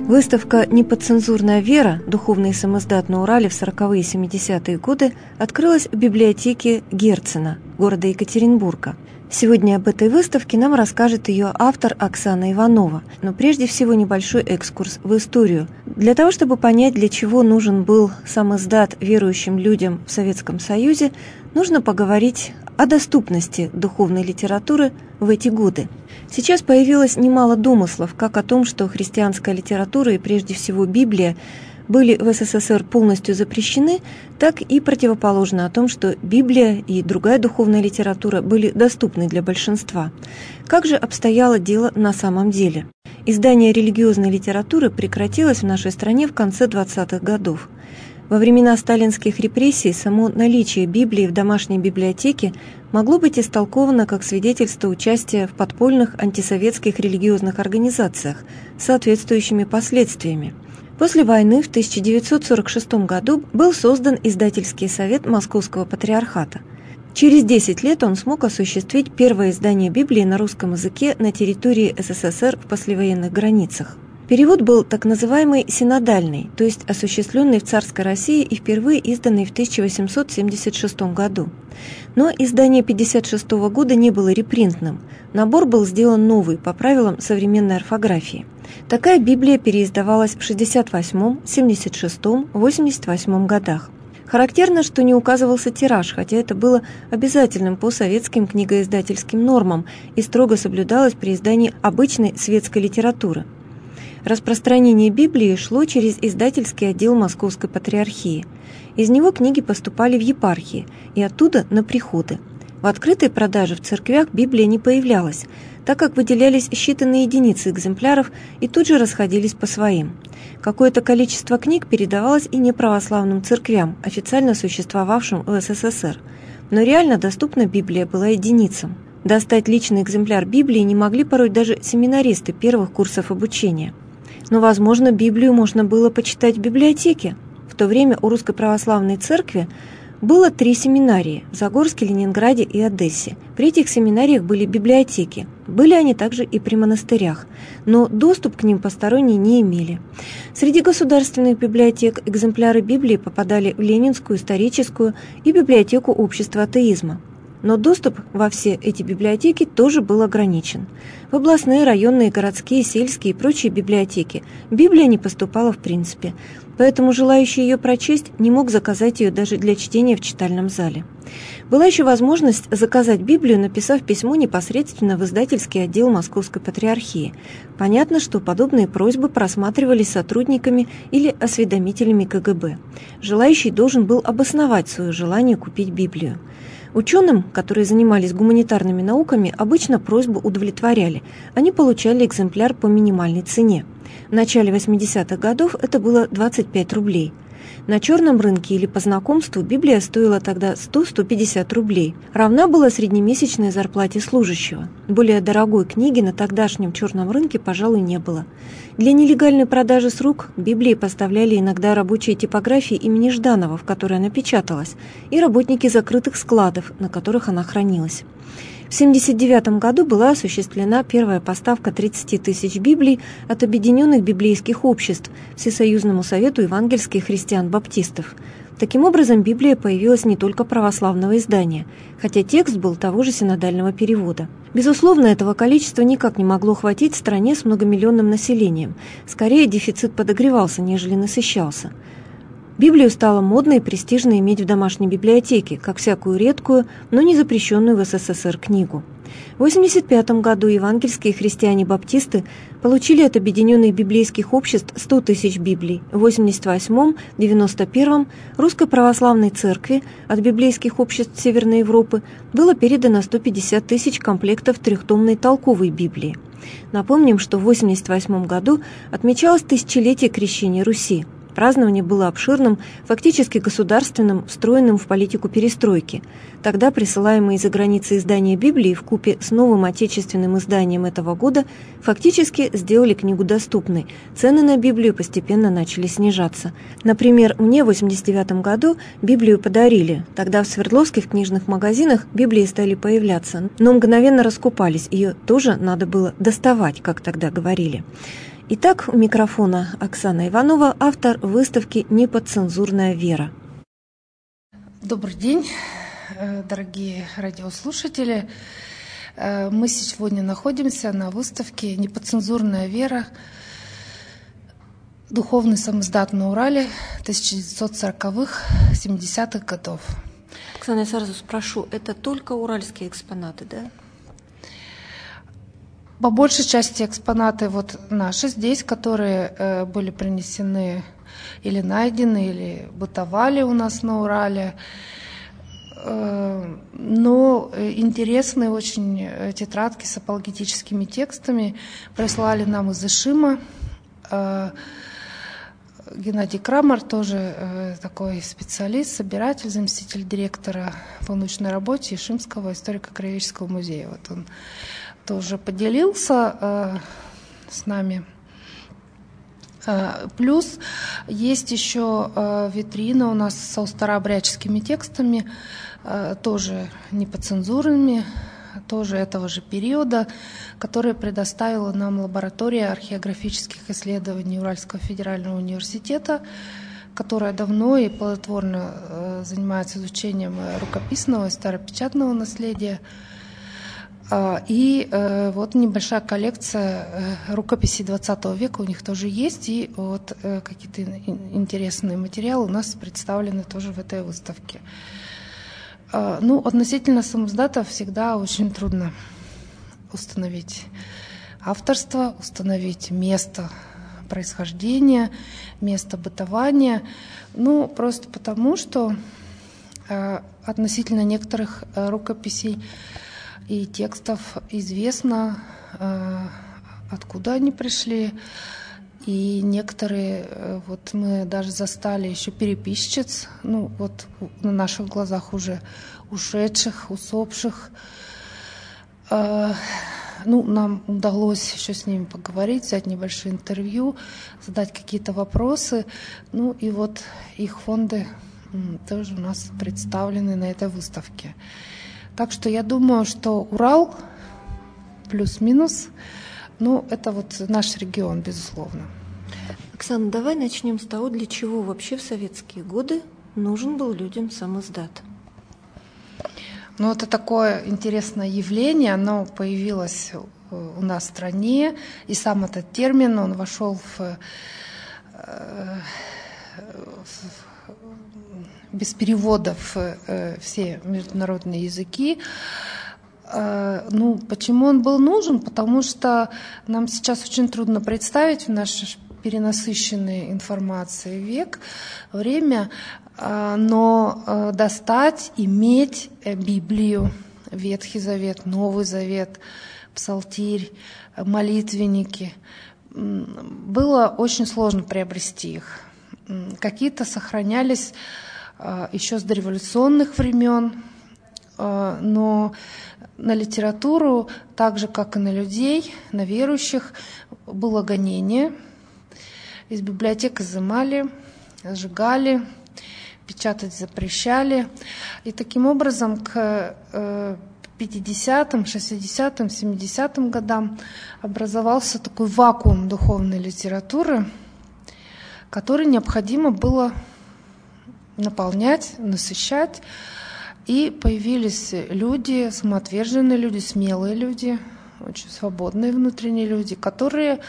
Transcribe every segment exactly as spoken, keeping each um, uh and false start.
Выставка «Неподцензурная вера. Духовный самиздат на Урале в сороковые и семидесятые годы» открылась в библиотеке Герцена, города Екатеринбурга. Сегодня об этой выставке нам расскажет ее автор Оксана Иванова. Но прежде всего небольшой экскурс в историю. Для того, чтобы понять, для чего нужен был самиздат верующим людям в Советском Союзе, нужно поговорить о доступности духовной литературы в эти годы. Сейчас появилось немало домыслов, как о том, что христианская литература и прежде всего Библия были в СССР полностью запрещены, так и противоположно о том, что Библия и другая духовная литература были доступны для большинства. Как же обстояло дело на самом деле? Издание религиозной литературы прекратилось в нашей стране в конце двадцатых годов. Во времена сталинских репрессий само наличие Библии в домашней библиотеке могло быть истолковано как свидетельство участия в подпольных антисоветских религиозных организациях с соответствующими последствиями. После войны в тысяча девятьсот сорок шестом году был создан издательский совет Московского патриархата. Через десять лет он смог осуществить первое издание Библии на русском языке на территории СССР в послевоенных границах. Перевод был так называемый синодальный, то есть осуществленный в царской России и впервые изданный в тысяча восемьсот семьдесят шестом году. Но издание пятьдесят шестого года не было репринтным. Набор был сделан новый, по правилам современной орфографии. Такая Библия переиздавалась в шестьдесят восьмом, семьдесят шестом, восемьдесят восьмом годах. Характерно, что не указывался тираж, хотя это было обязательным по советским книгоиздательским нормам и строго соблюдалось при издании обычной светской литературы. Распространение Библии шло через издательский отдел Московской патриархии. Из него книги поступали в епархии и оттуда на приходы. В открытой продаже в церквях Библия не появлялась, так как выделялись считанные единицы экземпляров и тут же расходились по своим. Какое-то количество книг передавалось и неправославным церквям, официально существовавшим в СССР. Но реально доступна Библия была единицам. Достать личный экземпляр Библии не могли порой даже семинаристы первых курсов обучения. Но, возможно, Библию можно было почитать в библиотеке. В то время у Русской Православной Церкви было три семинарии – в Загорске, Ленинграде и Одессе. При этих семинариях были библиотеки. Были они также и при монастырях, но доступ к ним посторонние не имели. Среди государственных библиотек экземпляры Библии попадали в Ленинскую, историческую и библиотеку общества атеизма. Но доступ во все эти библиотеки тоже был ограничен. В областные, районные, городские, сельские и прочие библиотеки Библия не поступала в принципе, поэтому желающий ее прочесть не мог заказать ее даже для чтения в читальном зале. Была еще возможность заказать Библию, написав письмо непосредственно в издательский отдел Московской патриархии. Понятно, что подобные просьбы просматривались сотрудниками или осведомителями ка гэ бэ. Желающий должен был обосновать свое желание купить Библию. Ученым, которые занимались гуманитарными науками, обычно просьбу удовлетворяли. Они получали экземпляр по минимальной цене. В начале восьмидесятых годов это было двадцать пять рублей. На черном рынке или по знакомству Библия стоила тогда сто - сто пятьдесят рублей. Равна была среднемесячной зарплате служащего. Более дорогой книги на тогдашнем черном рынке, пожалуй, не было. Для нелегальной продажи с рук Библии поставляли иногда рабочие типографии имени Жданова, в которой она печаталась, и работники закрытых складов, на которых она хранилась. В семьдесят девятом году была осуществлена первая поставка тридцати тысяч Библий от Объединенных библейских обществ Всесоюзному совету евангельских христиан-баптистов. Таким образом, Библия появилась не только православного издания, хотя текст был того же синодального перевода. Безусловно, этого количества никак не могло хватить в стране с многомиллионным населением. Скорее, дефицит подогревался, нежели насыщался. Библию стало модно и престижно иметь в домашней библиотеке, как всякую редкую, но не запрещенную в эс эс эс эр книгу. В восемьдесят пятом году евангельские христиане-баптисты получили от Объединенных библейских обществ сто тысяч Библий, в восемьдесят восьмом — девяносто первом Русской Православной Церкви от библейских обществ Северной Европы было передано сто пятьдесят тысяч комплектов трехтомной толковой Библии. Напомним, что в восемьдесят восьмом году отмечалось тысячелетие крещения Руси. Празднование было обширным, фактически государственным, встроенным в политику перестройки. Тогда присылаемые из-за границы издания Библии вкупе с новым отечественным изданием этого года фактически сделали книгу доступной. Цены на Библию постепенно начали снижаться. Например, мне в восемьдесят девятом году Библию подарили. Тогда в свердловских книжных магазинах Библии стали появляться, но мгновенно раскупались, ее тоже надо было доставать, как тогда говорили. Итак, у микрофона Оксана Иванова, автор выставки «Неподцензурная вера». Добрый день, дорогие радиослушатели. Мы сегодня находимся на выставке «Неподцензурная вера. Духовный самоздат на Урале тысяча девятьсот сороковых — семидесятых годов». Оксана, я сразу спрошу, это только уральские экспонаты, да? По большей части экспонаты вот наши здесь, которые э, были принесены или найдены, или бытовали у нас на Урале. Э, но интересные очень тетрадки с апологетическими текстами прислали нам из Ишима. Э, Геннадий Крамер, тоже э, такой специалист, собиратель, заместитель директора по научной работе Ишимского историко-краеведческого музея. Вот он тоже поделился э, с нами. Э, плюс есть еще э, витрина у нас со старообрядческими текстами, э, тоже неподцензурными, тоже этого же периода, которые предоставила нам лаборатория археографических исследований Уральского федерального университета, которая давно и плодотворно э, занимается изучением рукописного и старопечатного наследия. И э, вот небольшая коллекция э, рукописей двадцатого века у них тоже есть, и вот э, какие-то интересные материалы у нас представлены тоже в этой выставке. Э, ну, относительно самоздата всегда очень трудно установить авторство, установить место происхождения, место бытования, ну, просто потому, что э, относительно некоторых э, рукописей и текстов известно, э, откуда они пришли. И некоторые, э, вот мы даже застали еще переписчиц, ну вот на наших глазах уже ушедших, усопших. Э, ну, нам удалось еще с ними поговорить, взять небольшое интервью, задать какие-то вопросы. Ну и вот их фонды м, тоже у нас представлены на этой выставке. Так что я думаю, что Урал плюс-минус, ну, это вот наш регион, безусловно. Оксана, давай начнем с того, для чего вообще в советские годы нужен был людям самоздат. Ну, это такое интересное явление, оно появилось у нас в стране, и сам этот термин, он вошел в, в без переводов э, все международные языки. Э, ну, почему он был нужен? Потому что нам сейчас очень трудно представить в наш перенасыщенный информацией век время, э, но э, достать, иметь э, Библию, Ветхий Завет, Новый Завет, Псалтирь, молитвенники, э, было очень сложно приобрести их. Какие-то сохранялись еще с дореволюционных времен, но на литературу, так же, как и на людей, на верующих, было гонение. Из библиотек изымали, сжигали, печатать запрещали. И таким образом к пятидесятым, шестидесятым, семидесятым годам образовался такой вакуум духовной литературы, который необходимо было наполнять, насыщать. И появились люди, самоотверженные люди, смелые люди, очень свободные внутренние люди, которые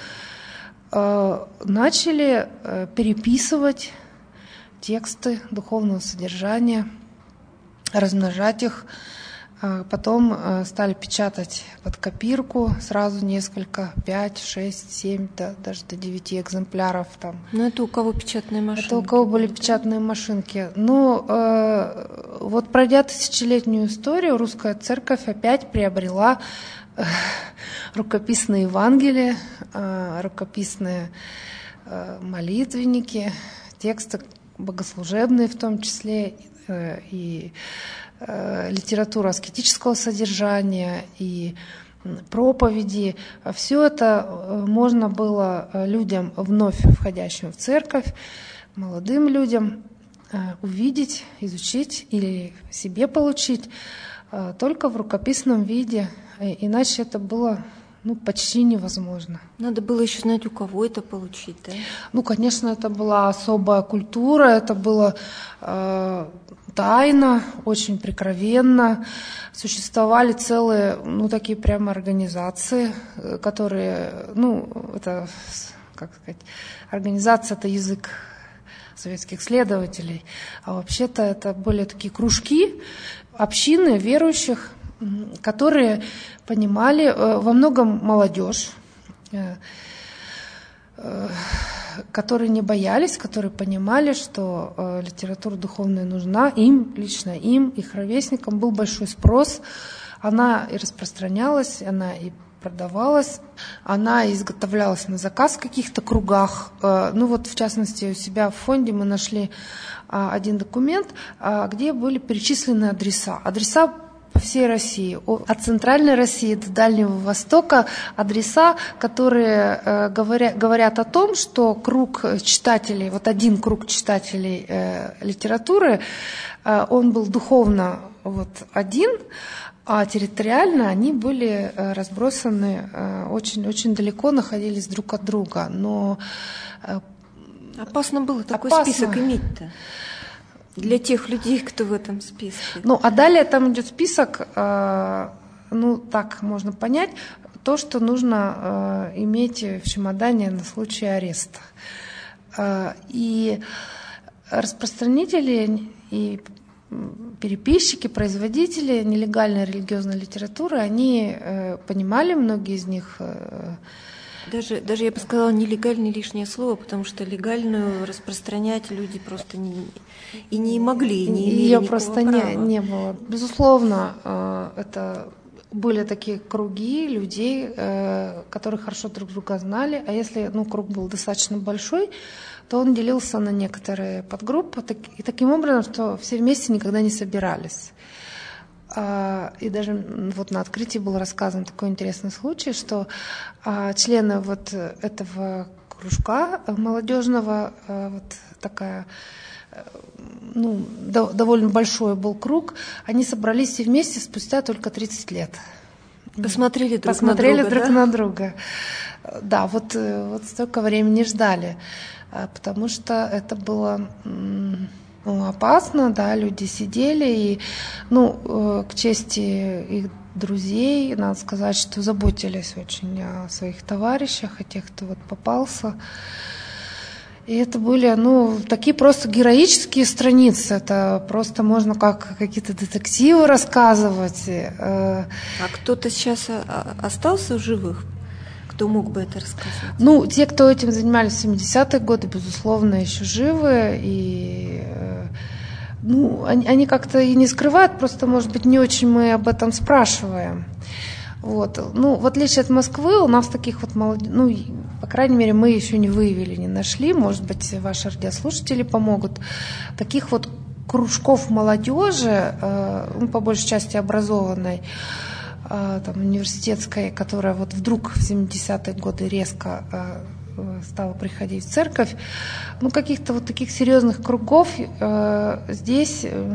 э, начали э, переписывать тексты духовного содержания, размножать их. Потом стали печатать под копирку сразу несколько, пять, шесть, семь, да, даже до девяти экземпляров. Там. Ну, это у кого печатные машинки? Это у кого были печатные машинки. Ну, э, вот пройдя тысячелетнюю историю, русская церковь опять приобрела э, рукописные Евангелия, э, рукописные э, молитвенники, тексты богослужебные в том числе, э, и литература аскетического содержания и проповеди. Все это можно было людям, вновь входящим в церковь, молодым людям, увидеть, изучить или себе получить только в рукописном виде. Иначе это было ну, почти невозможно. Надо было еще знать, у кого это получить, да? Ну, конечно, это была особая культура, это было э, тайно, очень прикровенно. Существовали целые, ну, такие прямо организации, которые, ну, это, как сказать, организация – это язык советских следователей, а вообще-то это были такие кружки, общины верующих, которые понимали, во многом молодежь, которые не боялись, которые понимали, что литература духовная нужна им, лично им, их ровесникам. Был большой спрос, она и распространялась, она и продавалась, она изготовлялась на заказ в каких-то кругах. Ну вот, в частности, у себя в фонде мы нашли один документ, где были перечислены адреса. Адреса по всей России, от Центральной России до Дальнего Востока, адреса, которые э, говоря, говорят о том, что круг читателей, вот один круг читателей э, литературы, э, он был духовно вот один, а территориально они были э, разбросаны э, очень, очень далеко, находились друг от друга. Но э, опасно было такой опасно. список иметь-то. Для тех людей, кто в этом списке. Ну, а далее там идет список, э, ну, так можно понять, то, что нужно э, иметь в чемодане на случай ареста. Э, и распространители и переписчики, производители нелегальной религиозной литературы, они э, понимали, многие из них... Э, Даже, даже я бы сказала, нелегальное лишнее слово, потому что легальную распространять люди просто не, и не могли, не имели Ее никакого просто права. не, не было. Безусловно, это были такие круги людей, которые хорошо друг друга знали, а если ну, круг был достаточно большой, то он делился на некоторые подгруппы, и таким образом, что все вместе никогда не собирались. И даже вот на открытии был рассказан такой интересный случай, что члены вот этого кружка молодежного, вот такая, ну, довольно большой был круг, они собрались все вместе спустя только тридцать лет. Посмотрели друг Посмотрели на друга, друг да? на друга. Да, вот, вот столько времени ждали, потому что это было... Ну, опасно, да, люди сидели, и, ну, э, к чести их друзей, надо сказать, что заботились очень о своих товарищах, о тех, кто вот попался. И это были, ну, такие просто героические страницы, это просто можно как какие-то детективы рассказывать. Э. А кто-то сейчас остался в живых? Кто мог бы это рассказать? Ну, те, кто этим занимались в семидесятые годы, безусловно, еще живы, и ну, они, они как-то и не скрывают, просто, может быть, не очень мы об этом спрашиваем. Вот. Ну, в отличие от Москвы, у нас таких вот молодежь, ну, по крайней мере, мы еще не выявили, не нашли, может быть, ваши радиослушатели помогут, таких вот кружков молодежи, ну, по большей части образованной, там, университетской, которая вот вдруг в семидесятые годы резко э, стала приходить в церковь, ну, каких-то вот таких серьезных кругов э, здесь, э,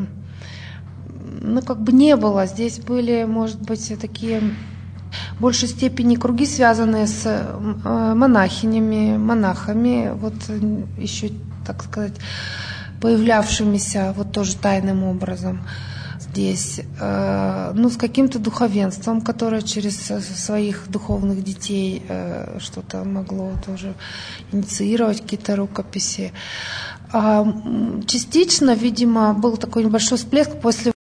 ну, как бы не было. Здесь были, может быть, такие в большей степени круги, связанные с э, монахинями, монахами, вот еще, так сказать, появлявшимися вот тоже тайным образом. Здесь, э, ну, с каким-то духовенством, которое через своих духовных детей э, что-то могло тоже инициировать, какие-то рукописи. А частично, видимо, был такой небольшой всплеск после